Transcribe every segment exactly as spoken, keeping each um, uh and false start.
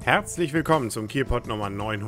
Herzlich willkommen zum Kielpot Nummer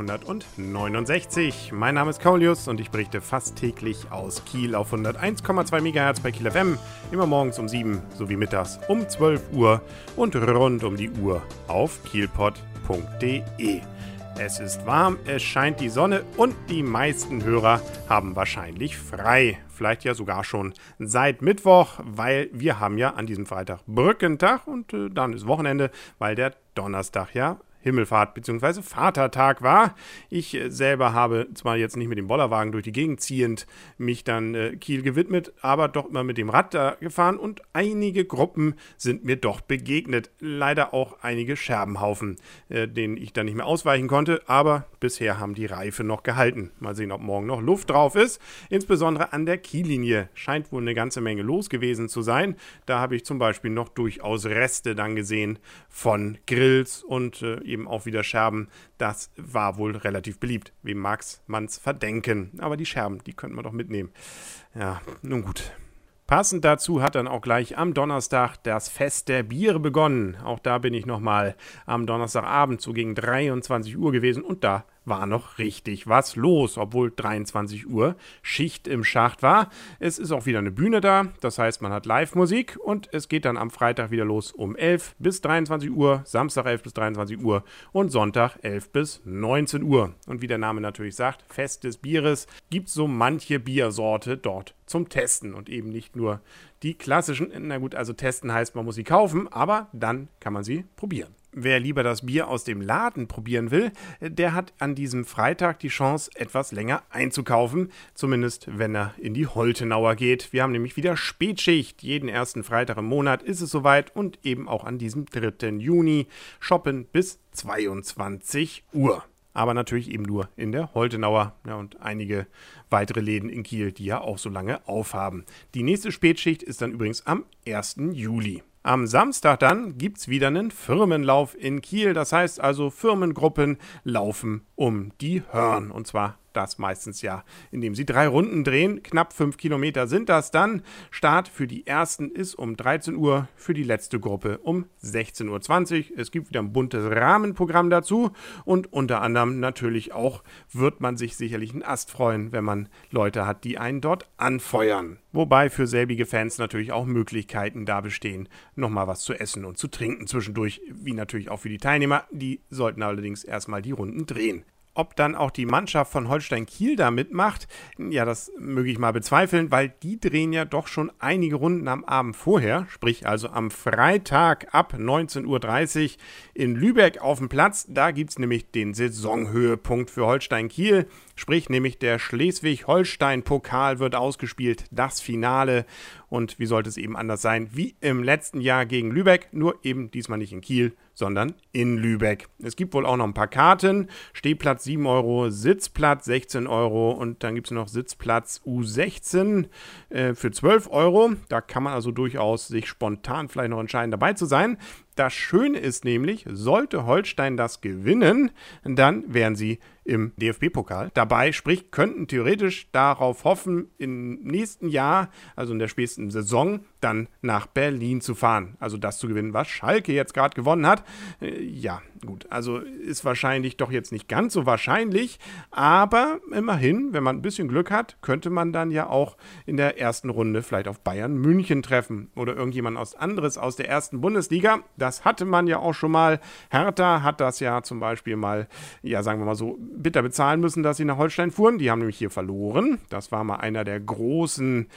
neunhundertneunundsechzig. Mein Name ist Kaulius und ich berichte fast täglich aus Kiel auf hunderteins Komma zwei Megahertz bei Kiel F M, immer morgens um sieben sowie mittags um zwölf Uhr und rund um die Uhr auf kielpot punkt de. Es ist warm, es scheint die Sonne und die meisten Hörer haben wahrscheinlich frei. Vielleicht ja sogar schon seit Mittwoch, weil wir haben ja an diesem Freitag Brückentag und äh, dann ist Wochenende, weil der Donnerstag ja Himmelfahrt bzw. Vatertag war. Ich äh, selber habe zwar jetzt nicht mit dem Bollerwagen durch die Gegend ziehend mich dann äh, Kiel gewidmet, aber doch immer mit dem Rad da gefahren und einige Gruppen sind mir doch begegnet. Leider auch einige Scherbenhaufen, äh, denen ich dann nicht mehr ausweichen konnte, aber bisher haben die Reife noch gehalten. Mal sehen, ob morgen noch Luft drauf ist. Insbesondere an der Kiellinie scheint wohl eine ganze Menge los gewesen zu sein. Da habe ich zum Beispiel noch durchaus Reste dann gesehen von Grills und äh, eben auch wieder Scherben. Das war wohl relativ beliebt. Wem mag's man's verdenken? Aber die Scherben, die könnten wir doch mitnehmen. Ja, nun gut. Passend dazu hat dann auch gleich am Donnerstag das Fest der Biere begonnen. Auch da bin ich nochmal am Donnerstagabend so gegen dreiundzwanzig Uhr gewesen und da war noch richtig was los, obwohl dreiundzwanzig Uhr Schicht im Schacht war. Es ist auch wieder eine Bühne da, das heißt, man hat Live-Musik und es geht dann am Freitag wieder los um elf bis dreiundzwanzig Uhr, Samstag elf bis dreiundzwanzig Uhr und Sonntag elf bis neunzehn Uhr. Und wie der Name natürlich sagt, Fest des Bieres, gibt so manche Biersorte dort zum Testen und eben nicht nur die klassischen. Na gut, also testen heißt, man muss sie kaufen, aber dann kann man sie probieren. Wer lieber das Bier aus dem Laden probieren will, der hat an diesem Freitag die Chance, etwas länger einzukaufen. Zumindest, wenn er in die Holtenauer geht. Wir haben nämlich wieder Spätschicht. Jeden ersten Freitag im Monat ist es soweit und eben auch an diesem dritten Juni shoppen bis zweiundzwanzig Uhr. Aber natürlich eben nur in der Holtenauer, ja, und einige weitere Läden in Kiel, die ja auch so lange aufhaben. Die nächste Spätschicht ist dann übrigens am ersten Juli. Am Samstag dann gibt es wieder einen Firmenlauf in Kiel. Das heißt also, Firmengruppen laufen um die Hörn. Und zwar das meistens ja, indem sie drei Runden drehen. Knapp fünf Kilometer sind das dann. Start für die ersten ist um dreizehn Uhr, für die letzte Gruppe um sechzehn Uhr zwanzig. Es gibt wieder ein buntes Rahmenprogramm dazu. Und unter anderem natürlich auch wird man sich sicherlich einen Ast freuen, wenn man Leute hat, die einen dort anfeuern. Wobei für selbige Fans natürlich auch Möglichkeiten da bestehen, nochmal was zu essen und zu trinken zwischendurch, wie natürlich auch für die Teilnehmer. Die sollten allerdings erstmal die Runden drehen. Ob dann auch die Mannschaft von Holstein Kiel da mitmacht, ja, das möge ich mal bezweifeln, weil die drehen ja doch schon einige Runden am Abend vorher, sprich also am Freitag ab neunzehn Uhr dreißig in Lübeck auf dem Platz. Da gibt es nämlich den Saisonhöhepunkt für Holstein Kiel, sprich nämlich der Schleswig-Holstein-Pokal wird ausgespielt, das Finale. Und wie sollte es eben anders sein, wie im letzten Jahr gegen Lübeck, nur eben diesmal nicht in Kiel, sondern in Lübeck. Es gibt wohl auch noch ein paar Karten, Stehplatz sieben Euro, Sitzplatz sechzehn Euro und dann gibt es noch Sitzplatz U sechzehn äh, für zwölf Euro. Da kann man also durchaus sich spontan vielleicht noch entscheiden, dabei zu sein. Das Schöne ist nämlich, sollte Holstein das gewinnen, dann wären sie im D F B-Pokal dabei, sprich könnten theoretisch darauf hoffen, im nächsten Jahr, also in der spätesten Saison, dann nach Berlin zu fahren. Also das zu gewinnen, was Schalke jetzt gerade gewonnen hat. Äh, ja, gut, also ist wahrscheinlich doch jetzt nicht ganz so wahrscheinlich, aber immerhin, wenn man ein bisschen Glück hat, könnte man dann ja auch in der ersten Runde vielleicht auf Bayern München treffen oder irgendjemand aus anderes aus der ersten Bundesliga. Das hatte man ja auch schon mal. Hertha hat das ja zum Beispiel mal, ja sagen wir mal so, bitter bezahlen müssen, dass sie nach Holstein fuhren. Die haben nämlich hier verloren. Das war mal einer der großen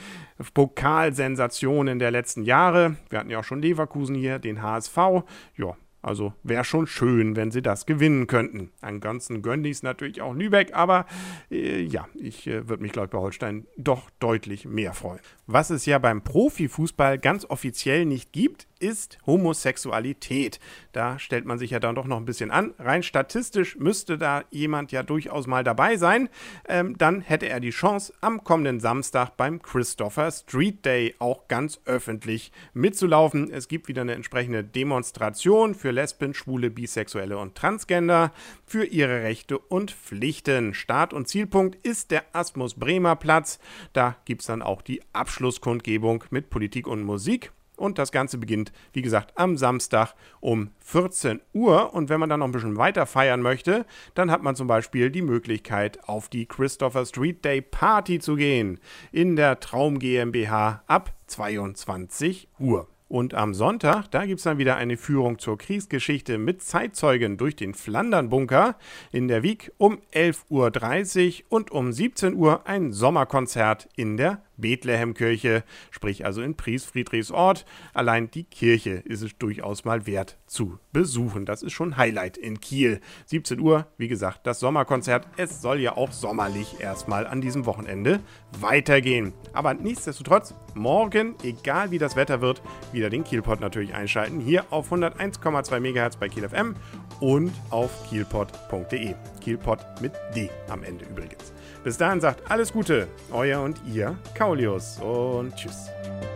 Pokalsensationen der letzten Jahre. Wir hatten ja auch schon Leverkusen hier, den H S V. Ja, also wäre schon schön, wenn sie das gewinnen könnten. Ansonsten gönne ich es natürlich auch Lübeck, aber äh, ja, ich äh, würde mich, glaube ich, bei Holstein doch deutlich mehr freuen. Was es ja beim Profifußball ganz offiziell nicht gibt, ist Homosexualität. Da stellt man sich ja dann doch noch ein bisschen an. Rein statistisch müsste da jemand ja durchaus mal dabei sein. Ähm, dann hätte er die Chance, am kommenden Samstag beim Christopher Street Day auch ganz öffentlich mitzulaufen. Es gibt wieder eine entsprechende Demonstration für Lesben, Schwule, Bisexuelle und Transgender für ihre Rechte und Pflichten. Start- und Zielpunkt ist der Asmus Bremer Platz. Da gibt es dann auch die Abschlusskundgebung mit Politik und Musik. Und das Ganze beginnt, wie gesagt, am Samstag um vierzehn Uhr. Und wenn man dann noch ein bisschen weiter feiern möchte, dann hat man zum Beispiel die Möglichkeit, auf die Christopher Street Day Party zu gehen. In der Traum GmbH ab zweiundzwanzig Uhr. Und am Sonntag, da gibt es dann wieder eine Führung zur Kriegsgeschichte mit Zeitzeugen durch den Flandern-Bunker in der Wiek um elf Uhr dreißig und um siebzehn Uhr ein Sommerkonzert in der Bethlehemkirche, sprich also in Priest-Friedrichsort. Allein die Kirche ist es durchaus mal wert zu besuchen. Das ist schon Highlight in Kiel. siebzehn Uhr, wie gesagt, das Sommerkonzert. Es soll ja auch sommerlich erstmal an diesem Wochenende weitergehen. Aber nichtsdestotrotz, morgen, egal wie das Wetter wird, wieder den Kielpot natürlich einschalten. Hier auf hunderteins Komma zwei Megahertz bei Kiel F M und auf kielpot punkt de. Kielpot mit D am Ende übrigens. Bis dahin sagt alles Gute, euer und ihr Kaulius und tschüss.